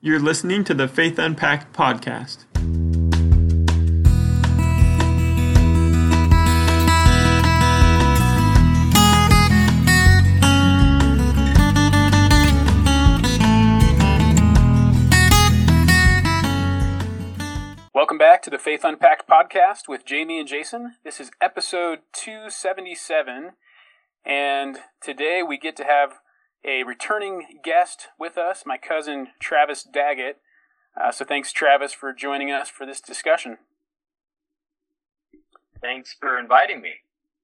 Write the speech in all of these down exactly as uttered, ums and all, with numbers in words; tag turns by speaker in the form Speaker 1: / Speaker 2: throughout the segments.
Speaker 1: You're listening to the Faith Unpacked podcast.
Speaker 2: Welcome back to the Faith Unpacked podcast with Jamie and Jason. This is episode two seventy-seven, and today we get to have a returning guest with us, my cousin Travis Daggett. Uh, so thanks, Travis, for joining us for this discussion.
Speaker 3: Thanks for inviting me.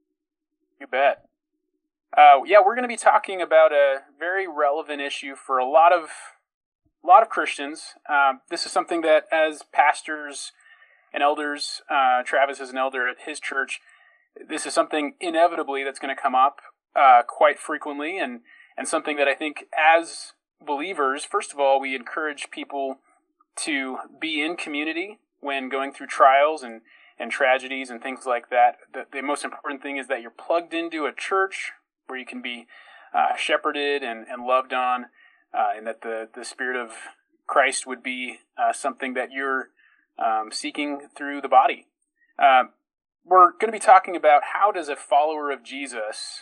Speaker 2: You bet. Uh, yeah, we're going to be talking about a very relevant issue for a lot of a lot of Christians. Um, this is something that, as pastors and elders, uh, Travis is an elder at his church, this is something inevitably that's going to come up uh, quite frequently, and And something that I think as believers, first of all, we encourage people to be in community when going through trials and, and tragedies and things like that. The, the most important thing is that you're plugged into a church where you can be uh, shepherded and, and loved on, uh, and that the, the Spirit of Christ would be uh, something that you're um, seeking through the body. Uh, we're going to be talking about how does a follower of Jesus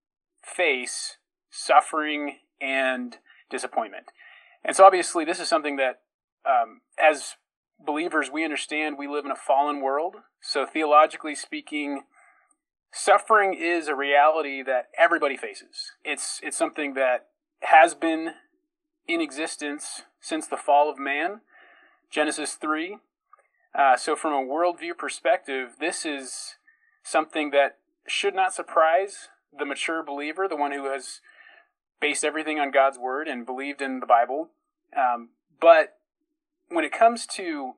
Speaker 2: face suffering and disappointment. And so obviously this is something that um, as believers we understand we live in a fallen world. So theologically speaking, suffering is a reality that everybody faces. It's it's something that has been in existence since the fall of man, Genesis three. Uh, so from a worldview perspective, this is something that should not surprise the mature believer, the one who has based everything on God's word and believed in the Bible. Um, but when it comes to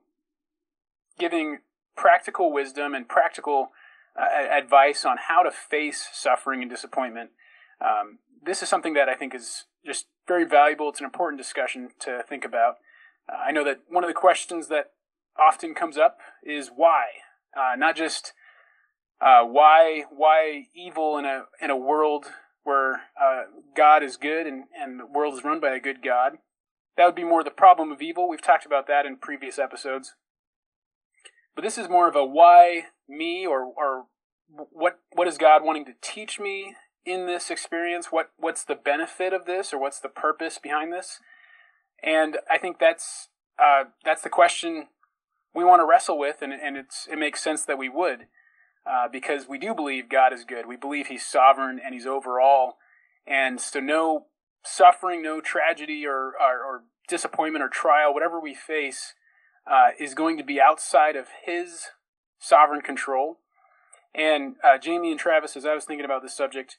Speaker 2: giving practical wisdom and practical uh, advice on how to face suffering and disappointment, um, this is something that I think is just very valuable. It's an important discussion to think about. Uh, I know that one of the questions that often comes up is why, uh, not just uh, why why evil in a in a world where uh, God is good and, and the world is run by a good God. That would be more the problem of evil. We've talked about that in previous episodes. But this is more of a why me, or or what what is God wanting to teach me in this experience? What what's the benefit of this, or what's the purpose behind this? And I think that's uh, that's the question we want to wrestle with, and and it's it makes sense that we would. Uh, because we do believe God is good. We believe He's sovereign and He's over all. And so no suffering, no tragedy or, or, or disappointment or trial, whatever we face, uh, is going to be outside of His sovereign control. And uh, Jamie and Travis, as I was thinking about this subject,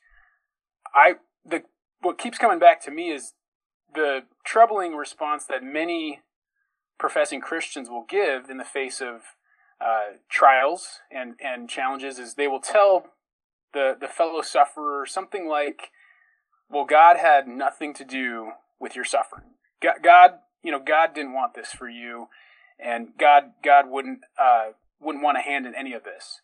Speaker 2: I the what keeps coming back to me is the troubling response that many professing Christians will give in the face of Uh, trials and, and challenges, is they will tell the, the fellow sufferer something like, well, God had nothing to do with your suffering. God, God you know, God didn't want this for you, and God God wouldn't uh, wouldn't want a hand in any of this.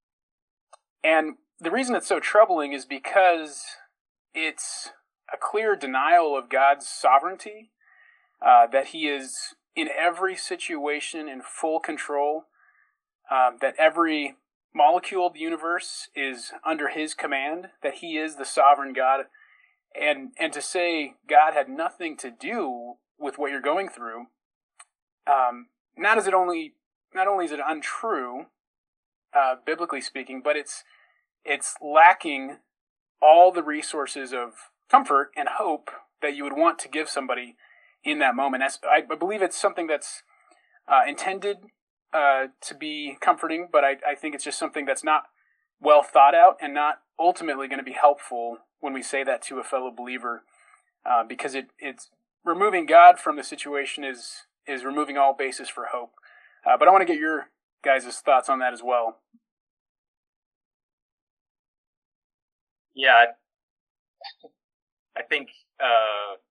Speaker 2: And the reason it's so troubling is because it's a clear denial of God's sovereignty, uh, that He is in every situation in full control. Um, that every molecule of the universe is under His command, that He is the sovereign God, and and to say God had nothing to do with what you're going through, um, not is it only not only is it untrue, uh, biblically speaking, but it's it's lacking all the resources of comfort and hope that you would want to give somebody in that moment. That's, I believe it's something that's uh, intended Uh, to be comforting, but I, I think it's just something that's not well thought out and not ultimately going to be helpful when we say that to a fellow believer, uh, because it it's removing God from the situation is is removing all basis for hope. Uh, but I want to get your guys' thoughts on that as well.
Speaker 3: Yeah, I, I think uh,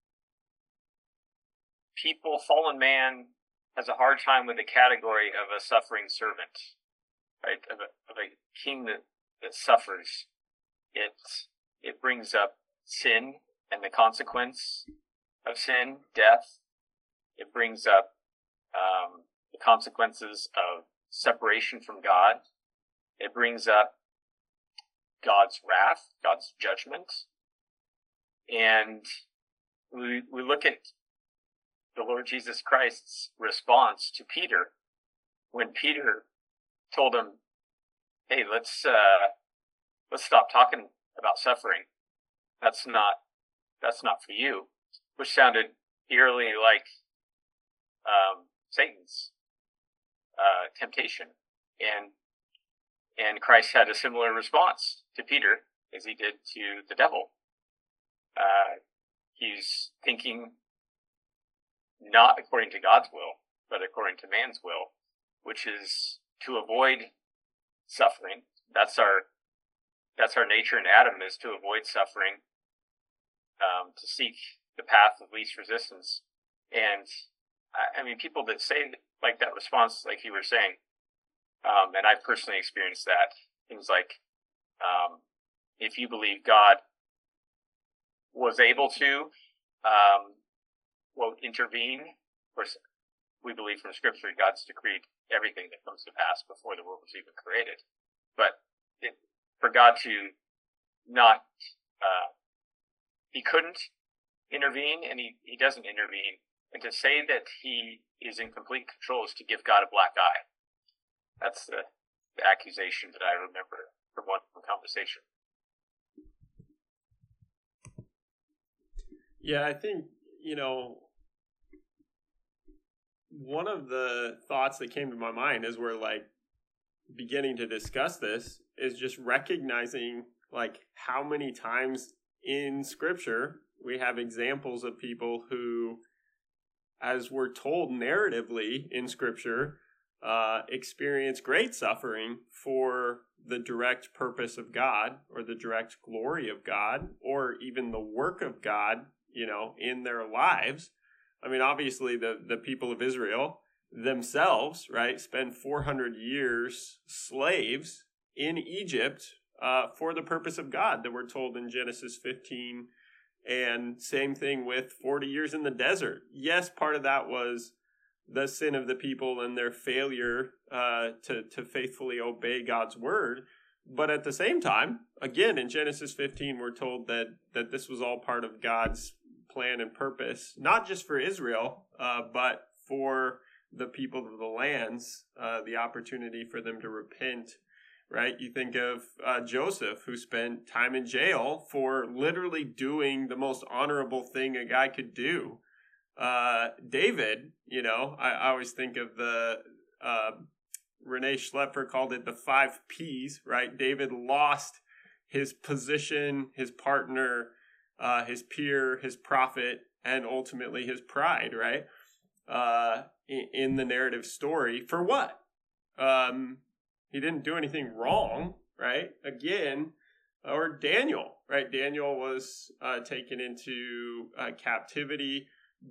Speaker 3: people, fallen man, has a hard time with the category of a suffering servant, right? Of a, of a king that, that suffers. It, it brings up sin and the consequence of sin, death. it brings up um, the consequences of separation from God. It brings up God's wrath, God's judgment. And we we look at the Lord Jesus Christ's response to Peter when Peter told him, "Hey, let's uh, let's stop talking about suffering. That's not that's not for you," which sounded eerily like um, Satan's uh, temptation, and and Christ had a similar response to Peter as he did to the devil. Uh, he's thinking not according to God's will, but according to man's will, which is to avoid suffering. That's our that's our nature in Adam, is to avoid suffering, um, to seek the path of least resistance. And I, I mean, people that say like that response, like you were saying, um, and I've personally experienced that. Things like, um, if you believe God was able to, um, well, intervene. Of course, we believe from Scripture God's decreed everything that comes to pass before the world was even created. But it, for God to not, uh, he couldn't intervene, and he, he doesn't intervene. And to say that he is in complete control is to give God a black eye. That's the, the accusation that I remember from one conversation.
Speaker 4: Yeah, I think, you know, one of the thoughts that came to my mind as we're like beginning to discuss this is just recognizing like how many times in Scripture we have examples of people who, as we're told narratively in Scripture, uh, experience great suffering for the direct purpose of God or the direct glory of God or even the work of God, you know, in their lives. I mean, obviously the, the people of Israel themselves, right, spend four hundred years slaves in Egypt uh, for the purpose of God that we're told in Genesis fifteen. And same thing with forty years in the desert. Yes, part of that was the sin of the people and their failure uh, to, to faithfully obey God's word. But at the same time, again, in Genesis fifteen, we're told that, that this was all part of God's plan and purpose, not just for Israel, uh, but for the people of the lands, uh, the opportunity for them to repent, right? You think of uh, Joseph, who spent time in jail for literally doing the most honorable thing a guy could do. Uh, David, you know, I, I always think of the, uh, Renee Schlepfer called it the five P's, right? David lost his position, his partner, Uh, his peer, his prophet, and ultimately his pride, right? Uh, in, in the narrative story. For what? Um, he didn't do anything wrong, right? Again, or Daniel, right? Daniel was uh, taken into uh, captivity,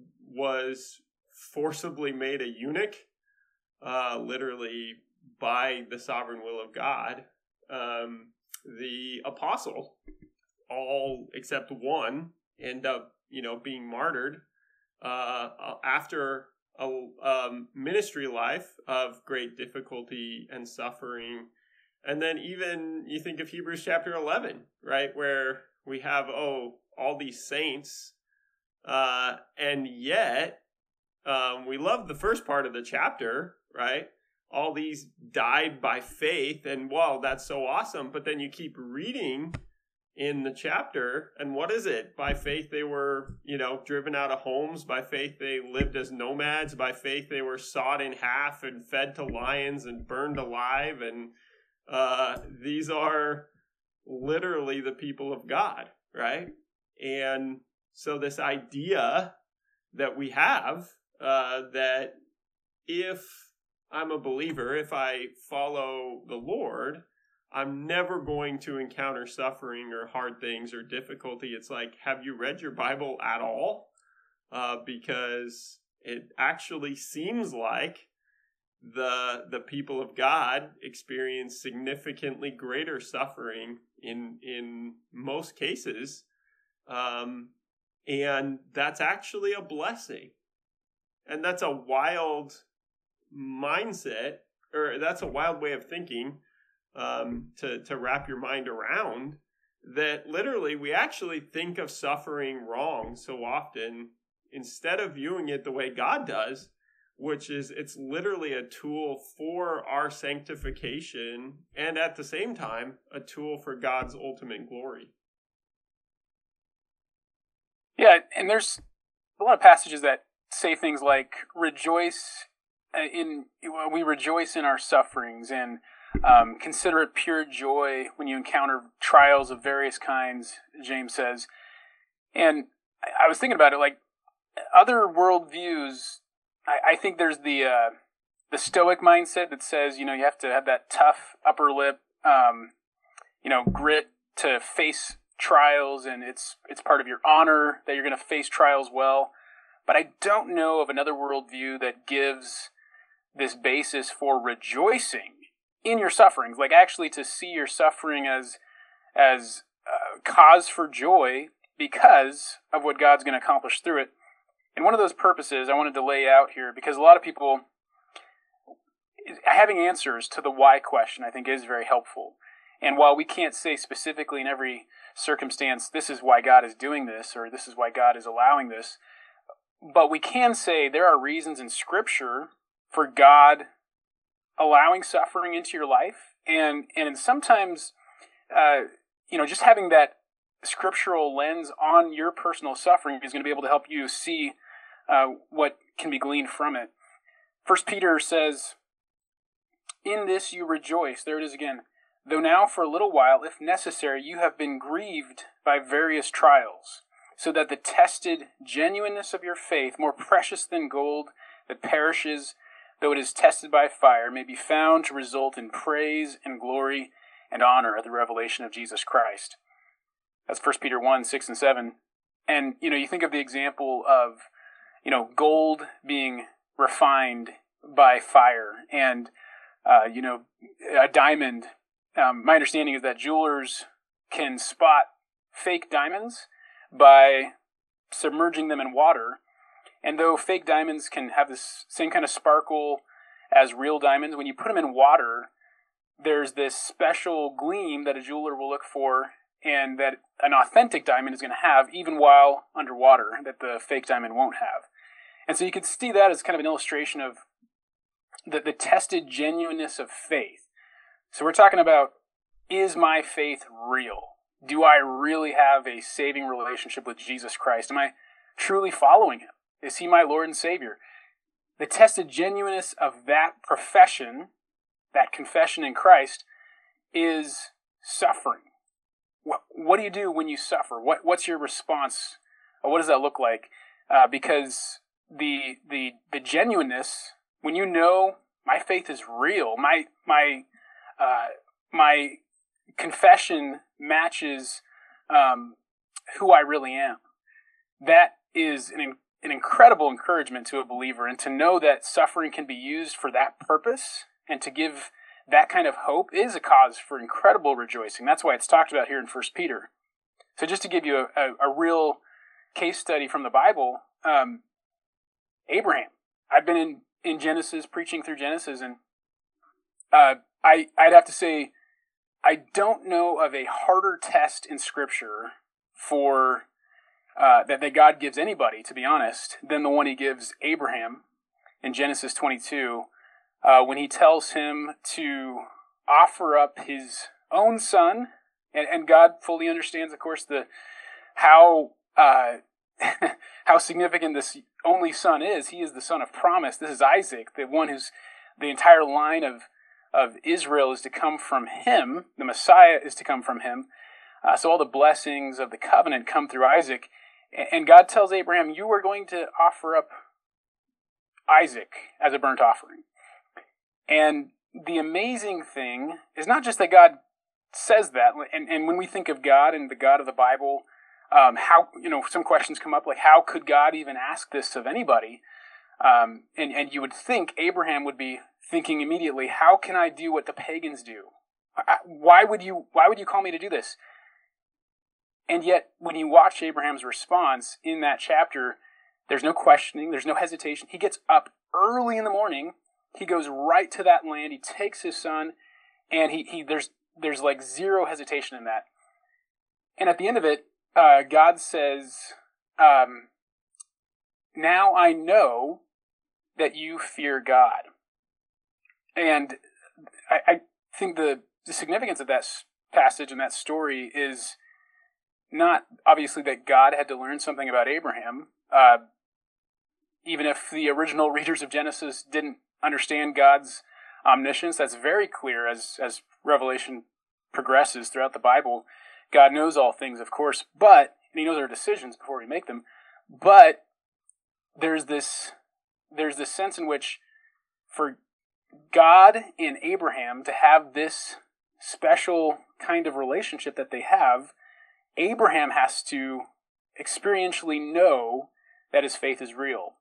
Speaker 4: was forcibly made a eunuch, uh, literally by the sovereign will of God. Um, the apostle, all except one, end up, you know, being martyred uh, after a um, ministry life of great difficulty and suffering. And then even you think of Hebrews chapter eleven, right, where we have, oh, all these saints, uh, and yet um, we love the first part of the chapter, right? All these died by faith, and wow, that's so awesome. But then you keep reading in the chapter, and what is it? By faith they were, you know, driven out of homes. By faith they lived as nomads. By faith they were sawed in half and fed to lions and burned alive. And uh, these are literally the people of God, right? And so this idea that we have uh, that if I'm a believer, if I follow the Lord, I'm never going to encounter suffering or hard things or difficulty. It's like, have you read your Bible at all? Uh, because it actually seems like the the people of God experience significantly greater suffering in in most cases, um, and that's actually a blessing. And that's a wild mindset, or that's a wild way of thinking um, to, to wrap your mind around, that literally we actually think of suffering wrong so often instead of viewing it the way God does, which is it's literally a tool for our sanctification and at the same time a tool for God's ultimate glory.
Speaker 2: Yeah, and there's a lot of passages that say things like rejoice in we rejoice in our sufferings, and um, consider it pure joy when you encounter trials of various kinds, James says. And I was thinking about it, like other worldviews, I, I think there's the uh, the Stoic mindset that says, you know, you have to have that tough upper lip, um, you know, grit to face trials, and it's it's part of your honor that you're going to face trials well. But I don't know of another worldview that gives this basis for rejoicing in your sufferings, like actually to see your suffering as as uh, cause for joy because of what God's going to accomplish through it. And one of those purposes I wanted to lay out here, because a lot of people having answers to the why question, I think, is very helpful. And while we can't say specifically in every circumstance, this is why God is doing this, or this is why God is allowing this, but we can say there are reasons in Scripture for God allowing suffering into your life. And and sometimes, uh, you know, just having that scriptural lens on your personal suffering is going to be able to help you see uh, what can be gleaned from it. First Peter says, "In this you rejoice." There it is again. "Though now for a little while, if necessary, you have been grieved by various trials, so that the tested genuineness of your faith, more precious than gold that perishes, though it is tested by fire, may be found to result in praise and glory and honor at the revelation of Jesus Christ." That's First Peter one, six and seven. And, you know, you think of the example of, you know, gold being refined by fire, and, uh, you know, a diamond. Um, my understanding is that jewelers can spot fake diamonds by submerging them in water. And though fake diamonds can have this same kind of sparkle as real diamonds, when you put them in water, there's this special gleam that a jeweler will look for, and that an authentic diamond is going to have even while underwater, that the fake diamond won't have. And so you could see that as kind of an illustration of the, the tested genuineness of faith. So we're talking about, is my faith real? Do I really have a saving relationship with Jesus Christ? Am I truly following him? Is he my Lord and Savior? The tested genuineness of that profession, that confession in Christ, is suffering. What, what do you do when you suffer? What What's your response? Or what does that look like? Uh, because the the the genuineness, when you know my faith is real, my my uh, my confession matches um, who I really am. That is an an incredible encouragement to a believer, and to know that suffering can be used for that purpose and to give that kind of hope is a cause for incredible rejoicing. That's why it's talked about here in First Peter. So just to give you a, a, a real case study from the Bible, um, Abraham. I've been in, in Genesis, preaching through Genesis, and uh, I, I'd have to say I don't know of a harder test in Scripture for uh, that, that God gives anybody, to be honest, than the one he gives Abraham in Genesis twenty-two, uh, when he tells him to offer up his own son, and, and God fully understands, of course, the how uh, how significant this only son is. He is the son of promise. This is Isaac, the one who's the entire line of of Israel is to come from him. The Messiah is to come from him. Uh, so all the blessings of the covenant come through Isaac. And God tells Abraham, you are going to offer up Isaac as a burnt offering. And the amazing thing is not just that God says that, and, and when we think of God and the God of the Bible, um, how, you know, some questions come up like, how could God even ask this of anybody? Um, and, and you would think Abraham would be thinking immediately, how can I do what the pagans do? Why would you, why would you call me to do this? And yet, when you watch Abraham's response in that chapter, There's no questioning. There's no hesitation. He gets up early in the morning. He goes right to that land. He takes his son, and he, he there's there's like zero hesitation in that. And at the end of it, uh, God says, um, "Now I know that you fear God." And I, I think the, the significance of that passage and that story is not obviously that God had to learn something about Abraham. Uh, even if the original readers of Genesis didn't understand God's omniscience, that's very clear as as Revelation progresses throughout the Bible. God knows all things, of course, but and He knows our decisions before we make them. But there's this there's this sense in which for God and Abraham to have this special kind of relationship that they have, Abraham has to experientially know that his faith is real.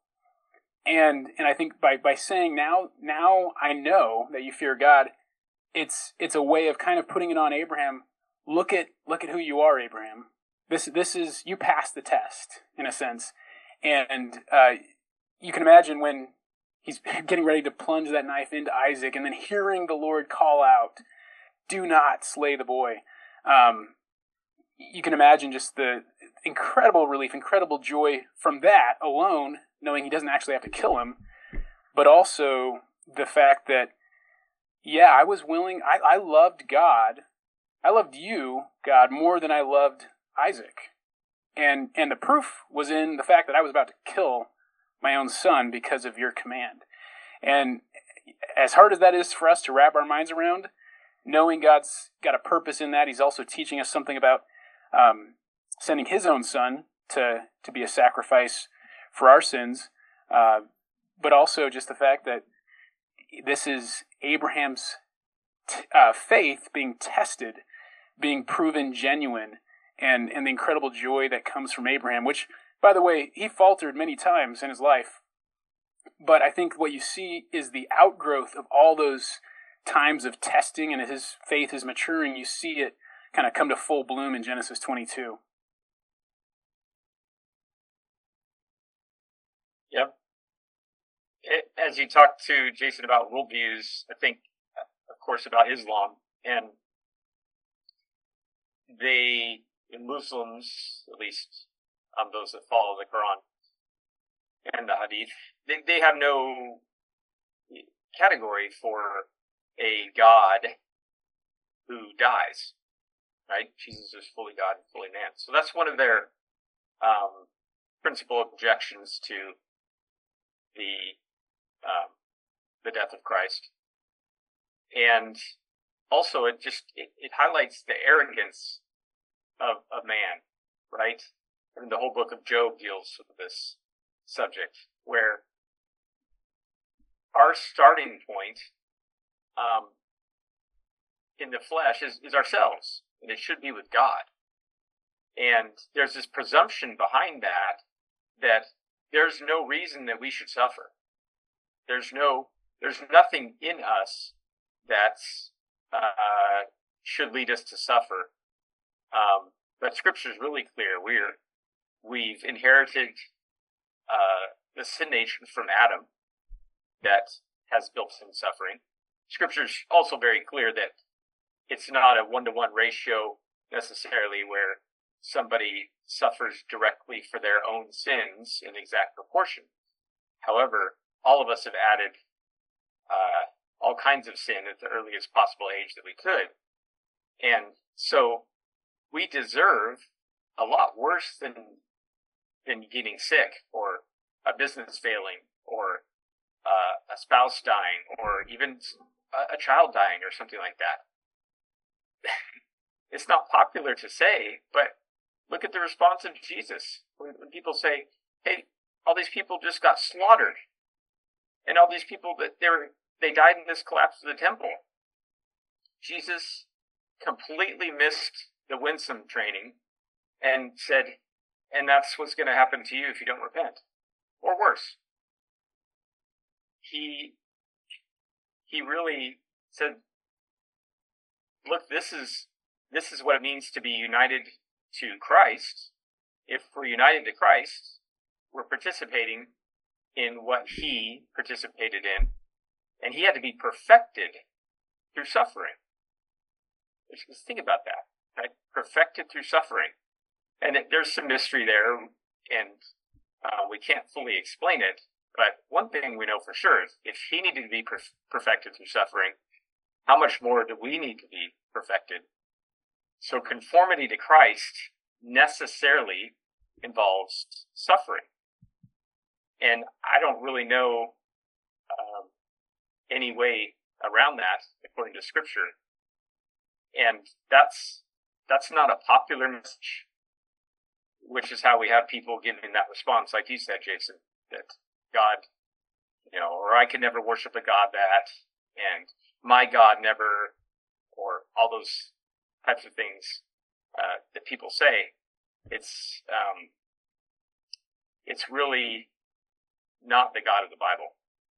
Speaker 2: And and I think by, by saying now now I know that you fear God, it's it's a way of kind of putting it on Abraham. Look at look at who you are, Abraham. This this is you passed the test in a sense. And uh, you can imagine when he's getting ready to plunge that knife into Isaac, and then hearing the Lord call out, "Do not slay the boy." Um, you can imagine just the incredible relief, incredible joy from that alone, knowing he doesn't actually have to kill him, but also the fact that, yeah, I was willing, I, I loved God, I loved you, God, more than I loved Isaac. And and the proof was in the fact that I was about to kill my own son because of your command. And as hard as that is for us to wrap our minds around, knowing God's got a purpose in that, He's also teaching us something about um, sending His own son to, to be a sacrifice for our sins, uh, but also just the fact that this is Abraham's t- uh, faith being tested, being proven genuine, and, and the incredible joy that comes from Abraham, which, by the way, he faltered many times in his life. But I think what you see is the outgrowth of all those times of testing, and as his faith is maturing, you see it kind of come to full bloom in Genesis twenty-two.
Speaker 3: Yep. It, as you talk to Jason about worldviews, I think, of course, about Islam, and they, in Muslims, at least um, those that follow the Quran and the Hadith, they, they have no category for a God who dies, right? Jesus is fully God and fully man. So that's one of their um, principal objections to the um, the death of Christ. And also it just it, it highlights the arrogance of, of man, right? And the whole book of Job deals with this subject, where our starting point um, in the flesh is, is ourselves, and it should be with God. And there's this presumption behind that, that there's no reason that we should suffer. There's no, there's nothing in us that's uh, should lead us to suffer. Um, but Scripture is really clear. We're we've inherited uh, the sin nature from Adam that has built-in suffering. Scripture is also very clear that it's not a one-to-one ratio necessarily where somebody suffers directly for their own sins in exact proportion. However, all of us have added uh, all kinds of sin at the earliest possible age that we could. And so we deserve a lot worse than than getting sick, or a business failing, or uh, a spouse dying, or even a, a child dying, or something like that. It's not popular to say, but look at the response of Jesus. When, when people say, hey, all these people just got slaughtered, and all these people, that they were, they died in this collapse of the temple. Jesus completely missed the winsome training and said, and that's what's going to happen to you if you don't repent. Or worse. He, he really said, look, this is, this is what it means to be united to Christ. If we're united to Christ, were participating in what he participated in, and he had to be perfected through suffering. Just think about that, right? Perfected through suffering. And it, there's some mystery there, and uh, we can't fully explain it, but one thing we know for sure is if he needed to be per- perfected through suffering, how much more do we need to be perfected? So conformity to Christ necessarily involves suffering. And I don't really know um, any way around that according to Scripture. And that's that's not a popular message, which is how we have people giving that response, like you said, Jason, that God, you know, or I could never worship a God that, and my God never, or all those types of things uh, that people say. It's um, it's really not the God of the Bible.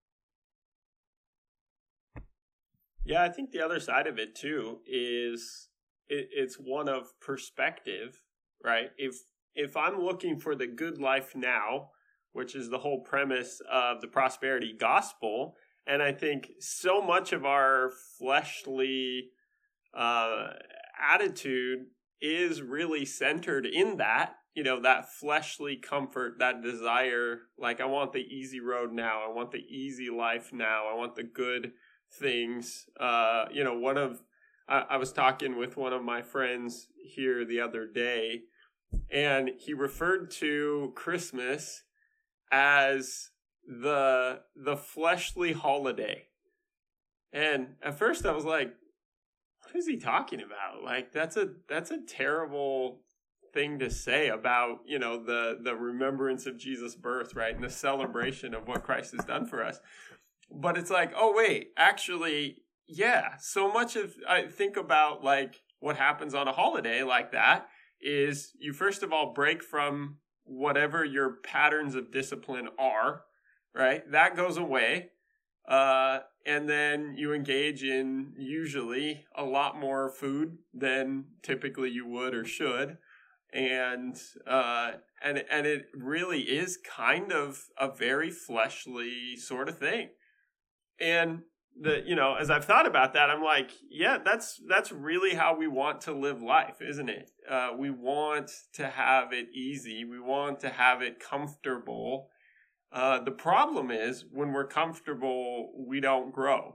Speaker 4: Yeah, I think the other side of it too is it, it's one of perspective, right? If if I'm looking for the good life now, which is the whole premise of the prosperity gospel, and I think so much of our fleshly uh, attitude is really centered in that, you know, that fleshly comfort, that desire, like I want the easy road now, I want the easy life now, I want the good things. Uh, you know, one of, I, I was talking with one of my friends here the other day, and he referred to Christmas as the the fleshly holiday. And at first I was like, what is he talking about? Like, that's a that's a terrible thing to say about, you know, the the remembrance of Jesus' birth, right? And the celebration of what Christ has done for us. But it's like, oh wait, actually, yeah, so much of, I think about like what happens on a holiday like that is you first of all break from whatever your patterns of discipline are, right? That goes away. Uh, and then you engage in usually a lot more food than typically you would or should. And, uh, and, and it really is kind of a very fleshly sort of thing. And the, you know, as I've thought about that, I'm like, yeah, that's, that's really how we want to live life, isn't it? Uh, we want to have it easy. We want to have it comfortable. Uh, the problem is when we're comfortable, we don't grow.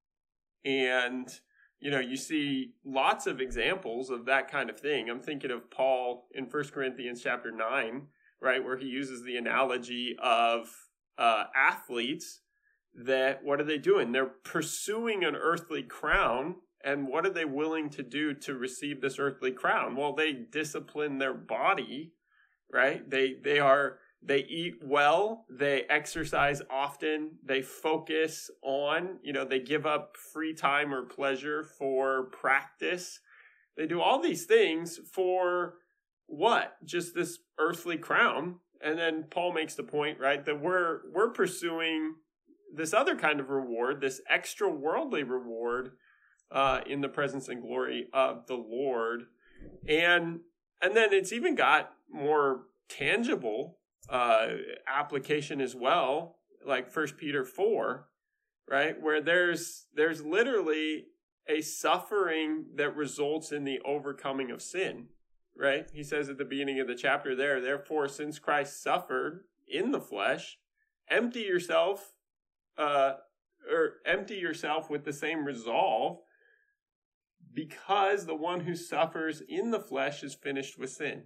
Speaker 4: And, you know, you see lots of examples of that kind of thing. I'm thinking of Paul in First Corinthians chapter nine, right, where he uses the analogy of uh, athletes that, what are they doing? They're pursuing an earthly crown. And what are they willing to do to receive this earthly crown? Well, they discipline their body, right? They they are they eat well, they exercise often, they focus on, you know, they give up free time or pleasure for practice. They do all these things for what? Just this earthly crown. And then Paul makes the point, right, that we're we're pursuing this other kind of reward, this extra worldly reward uh, in the presence and glory of the Lord. And and then it's even got more tangible uh, application as well, like First Peter four, right, where there's there's literally a suffering that results in the overcoming of sin, right? He says at the beginning of the chapter there, therefore, since Christ suffered in the flesh, empty yourself Uh, or empty yourself with the same resolve, because the one who suffers in the flesh is finished with sin.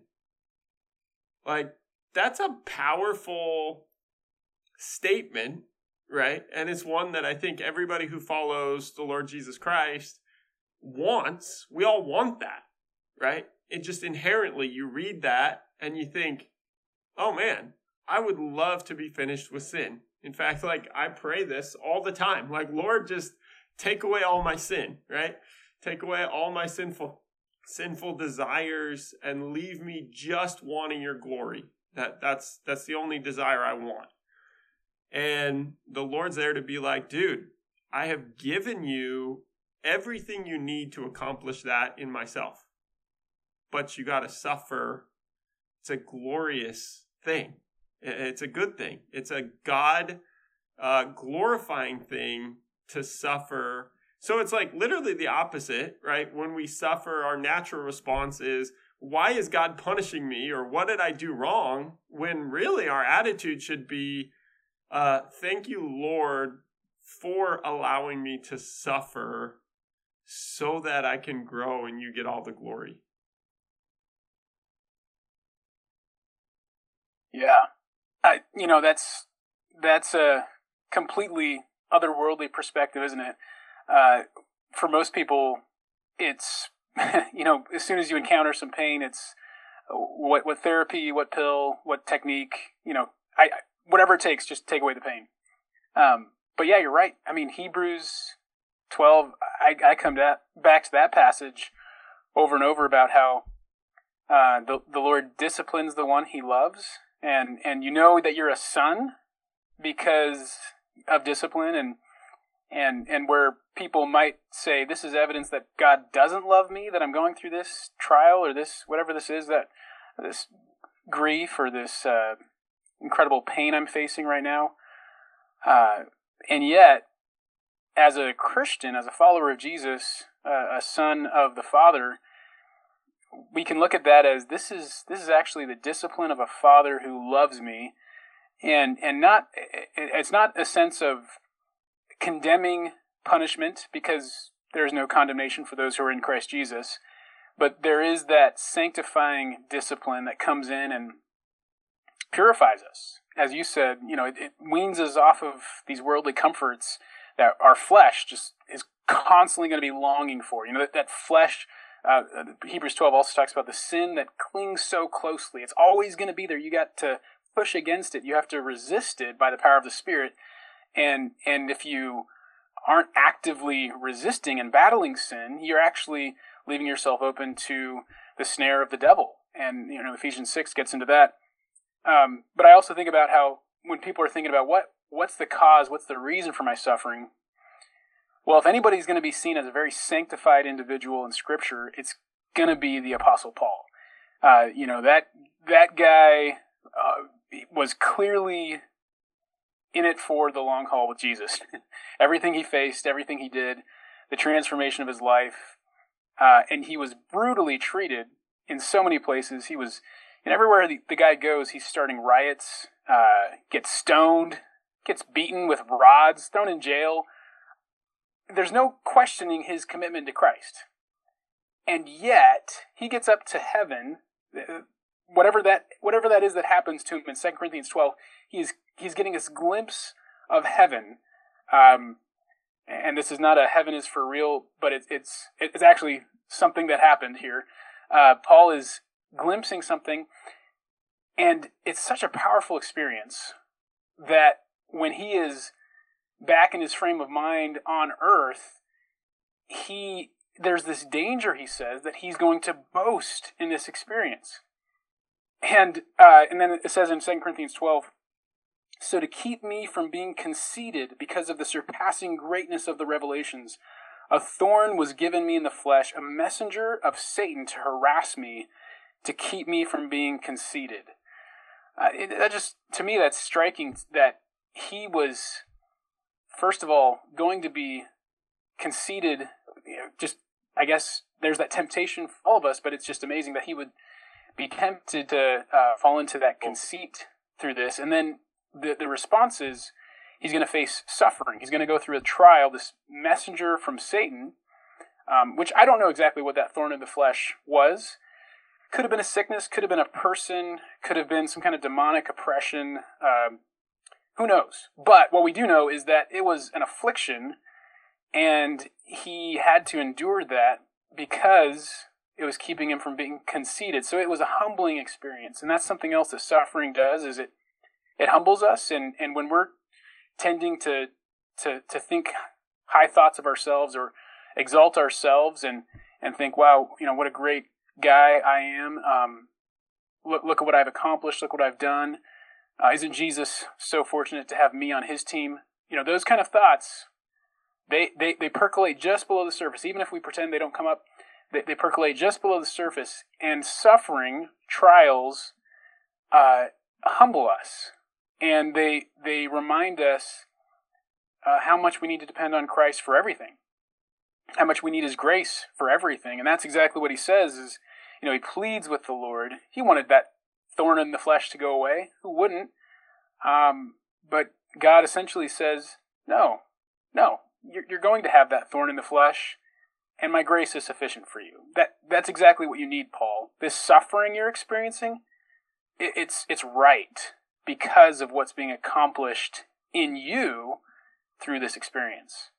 Speaker 4: Like, that's a powerful statement, right? And it's one that I think everybody who follows the Lord Jesus Christ wants. We all want that, right? It just inherently, you read that and you think, oh man, I would love to be finished with sin. In fact, like, I pray this all the time. Like, Lord, just take away all my sin, right? Take away all my sinful sinful desires and leave me just wanting your glory. That that's that's the only desire I want. And the Lord's there to be like, dude, I have given you everything you need to accomplish that in myself. But you got to suffer. It's a glorious thing. It's a good thing. It's a God uh, glorifying thing to suffer. So it's like literally the opposite, right? When we suffer, our natural response is, why is God punishing me? Or what did I do wrong? When really our attitude should be, uh, thank you, Lord, for allowing me to suffer so that I can grow and you get all the glory.
Speaker 2: Yeah. I, you know, that's, that's a completely otherworldly perspective, isn't it? Uh, for most people, it's, you know, as soon as you encounter some pain, it's what, what therapy, what pill, what technique, you know, I, whatever it takes, just take away the pain. Um, but yeah, you're right. I mean, Hebrews twelve, I, I come to that, back to that passage over and over about how uh, the, the Lord disciplines the one he loves. And, and you know that you're a son because of discipline, and, and, and where people might say, this is evidence that God doesn't love me, that I'm going through this trial or this, whatever this is, that this grief or this uh, incredible pain I'm facing right now. Uh, and yet, as a Christian, as a follower of Jesus, uh, a son of the Father, we can look at that as this is this is actually the discipline of a father who loves me, and and not it's not a sense of condemning punishment, because there is no condemnation for those who are in Christ Jesus, but there is that sanctifying discipline that comes in and purifies us. As you said, you know, it, it weans us off of these worldly comforts that our flesh just is constantly going to be longing for. You know, that, that flesh. Uh, Hebrews twelve also talks about the sin that clings so closely. It's always going to be there. You got to push against it. You have to resist it by the power of the Spirit. And and if you aren't actively resisting and battling sin, you're actually leaving yourself open to the snare of the devil. And you know, Ephesians six gets into that. Um, but I also think about how when people are thinking about what what's the cause, what's the reason for my suffering. Well, if anybody's going to be seen as a very sanctified individual in Scripture, it's going to be the Apostle Paul. Uh, you know, that that guy uh, was clearly in it for the long haul with Jesus. Everything he faced, everything he did, the transformation of his life, uh, and he was brutally treated in so many places. He was, and everywhere the, the guy goes, he's starting riots, uh, gets stoned, gets beaten with rods, thrown in jail. There's no questioning his commitment to Christ. And yet, he gets up to heaven, whatever that whatever that is that happens to him in Second Corinthians twelve, he's he's getting this glimpse of heaven. Um, and this is not a heaven is for real, but it, it's it's actually something that happened here. Uh, Paul is glimpsing something, and it's such a powerful experience that when he is back in his frame of mind on earth, he there's this danger, he says, that he's going to boast in this experience. And uh, and then it says in Second Corinthians twelve, so to keep me from being conceited because of the surpassing greatness of the revelations, a thorn was given me in the flesh, a messenger of Satan to harass me, to keep me from being conceited. Uh, it, that just, to me, that's striking that he was, first of all, going to be conceited. You know, just, I guess there's that temptation for all of us, but it's just amazing that he would be tempted to uh, fall into that conceit through this. And then the, the response is he's going to face suffering. He's going to go through a trial, this messenger from Satan, um, which I don't know exactly what that thorn in the flesh was. Could have been a sickness, could have been a person, could have been some kind of demonic oppression. Um, Who knows? But what we do know is that it was an affliction, and he had to endure that because it was keeping him from being conceited. So it was a humbling experience, and that's something else that suffering does, is it it humbles us, and, and when we're tending to, to to think high thoughts of ourselves or exalt ourselves and, and think, wow, you know, what a great guy I am, um, look, look at what I've accomplished, look what I've done. Uh, isn't Jesus so fortunate to have me on his team? You know, those kind of thoughts, they, they, they percolate just below the surface. Even if we pretend they don't come up, they, they percolate just below the surface. And suffering, trials, uh, humble us, and they they remind us uh, how much we need to depend on Christ for everything, how much we need His grace for everything. And that's exactly what he says is, you know, he pleads with the Lord. He wanted that thorn in the flesh to go away. Who wouldn't? Um, but God essentially says, no, no, you're, you're going to have that thorn in the flesh, and my grace is sufficient for you. That That's exactly what you need, Paul. This suffering you're experiencing, it, it's it's right because of what's being accomplished in you through this experience.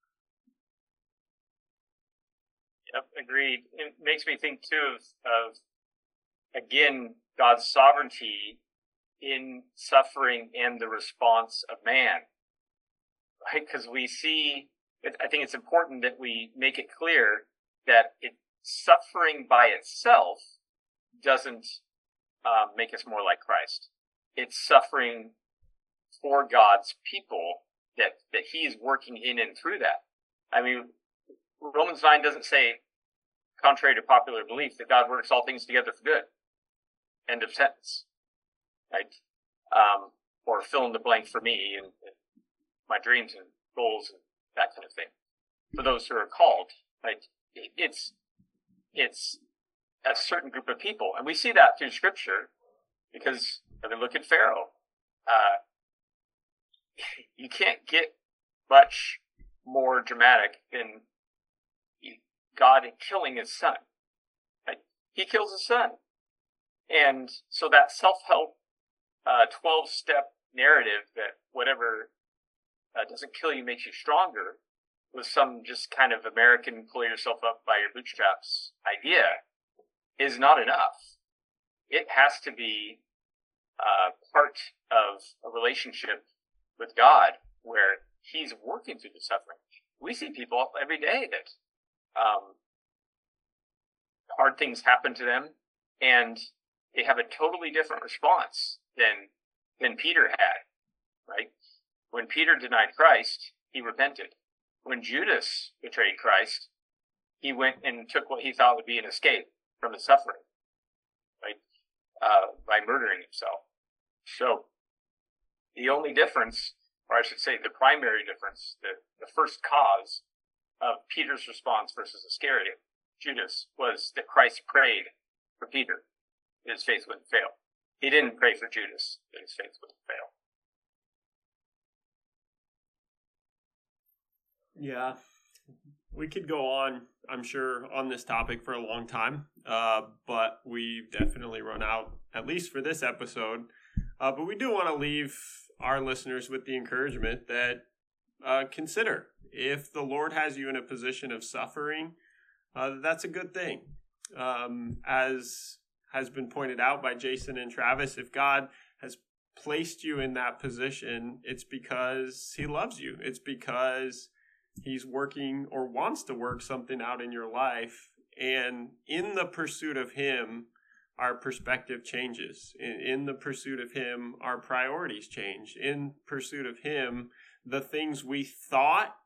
Speaker 3: Yep, agreed. It makes me think too of, of again, God's sovereignty in suffering and the response of man, right? Because we see, I think it's important that we make it clear that it, suffering by itself doesn't uh, make us more like Christ. It's suffering for God's people that, that He is working in and through that. I mean, Romans nine doesn't say, contrary to popular belief, that God works all things together for good. End of sentence. Right? Um, or fill in the blank for me and, and my dreams and goals and that kind of thing. For those who are called, right? It's, it's a certain group of people. And we see that through Scripture because, I mean, look at Pharaoh. Uh, you can't get much more dramatic than God killing his son. Right? He kills his son. And so that self-help uh, twelve-step narrative that whatever uh, doesn't kill you makes you stronger was some just kind of American pull yourself up by your bootstraps idea is not enough. It has to be uh, part of a relationship with God where He's working through the suffering. We see people every day that um, hard things happen to them and they have a totally different response than than Peter had, right? When Peter denied Christ, he repented. When Judas betrayed Christ, he went and took what he thought would be an escape from the suffering, right? Uh, by murdering himself. So the only difference, or I should say the primary difference, the, the first cause of Peter's response versus Iscariot, Judas, was that Christ prayed for Peter that his faith wouldn't fail. He didn't pray for Judas that his faith wouldn't fail.
Speaker 4: Yeah, we could go on, I'm sure, on this topic for a long time, uh, but we've definitely run out, at least for this episode. Uh, but we do want to leave our listeners with the encouragement that uh, consider, if the Lord has you in a position of suffering, uh, that's a good thing. Um, as has been pointed out by Jason and Travis, if God has placed you in that position, it's because He loves you. It's because He's working or wants to work something out in your life. And in the pursuit of Him, our perspective changes. In, in the pursuit of Him, our priorities change. In pursuit of Him, the things we thought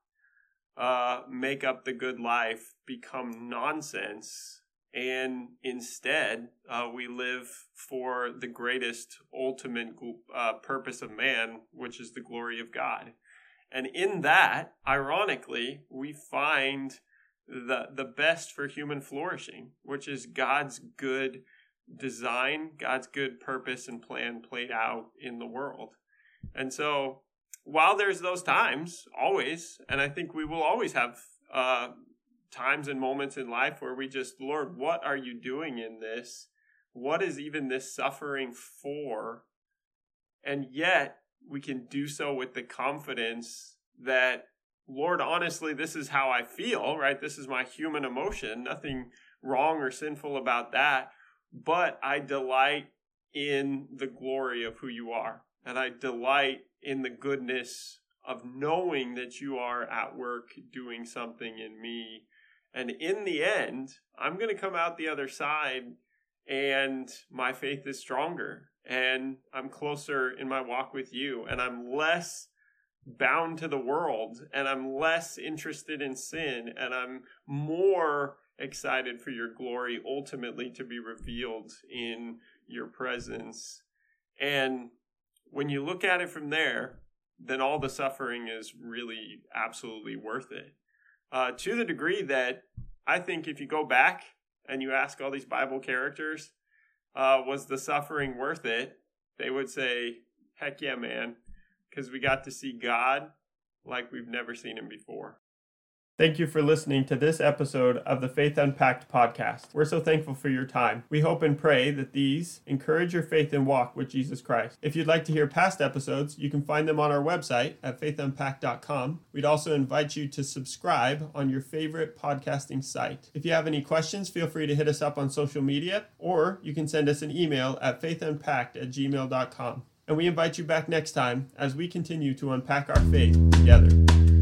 Speaker 4: uh, make up the good life become nonsense. And instead, uh, we live for the greatest ultimate uh, purpose of man, which is the glory of God. And in that, ironically, we find the the best for human flourishing, which is God's good design, God's good purpose and plan played out in the world. And so, while there's those times, always, and I think we will always have uh, times and moments in life where we just, Lord, what are you doing in this? What is even this suffering for? And yet, we can do so with the confidence that, Lord, honestly, this is how I feel, right? This is my human emotion. Nothing wrong or sinful about that. But I delight in the glory of who you are. And I delight in the goodness of knowing that you are at work doing something in me. And in the end, I'm going to come out the other side and my faith is stronger. And I'm closer in my walk with you. And I'm less bound to the world. And I'm less interested in sin. And I'm more excited for your glory ultimately to be revealed in your presence. And when you look at it from there, then all the suffering is really absolutely worth it. Uh, to the degree that I think if you go back and you ask all these Bible characters, uh, was the suffering worth it? They would say, heck yeah, man, because we got to see God like we've never seen him before.
Speaker 1: Thank you for listening to this episode of the Faith Unpacked podcast. We're so thankful for your time. We hope and pray that these encourage your faith and walk with Jesus Christ. If you'd like to hear past episodes, you can find them on our website at faith unpacked dot com. We'd also invite you to subscribe on your favorite podcasting site. If you have any questions, feel free to hit us up on social media, or you can send us an email at faith unpacked at gmail dot com. And we invite you back next time as we continue to unpack our faith together.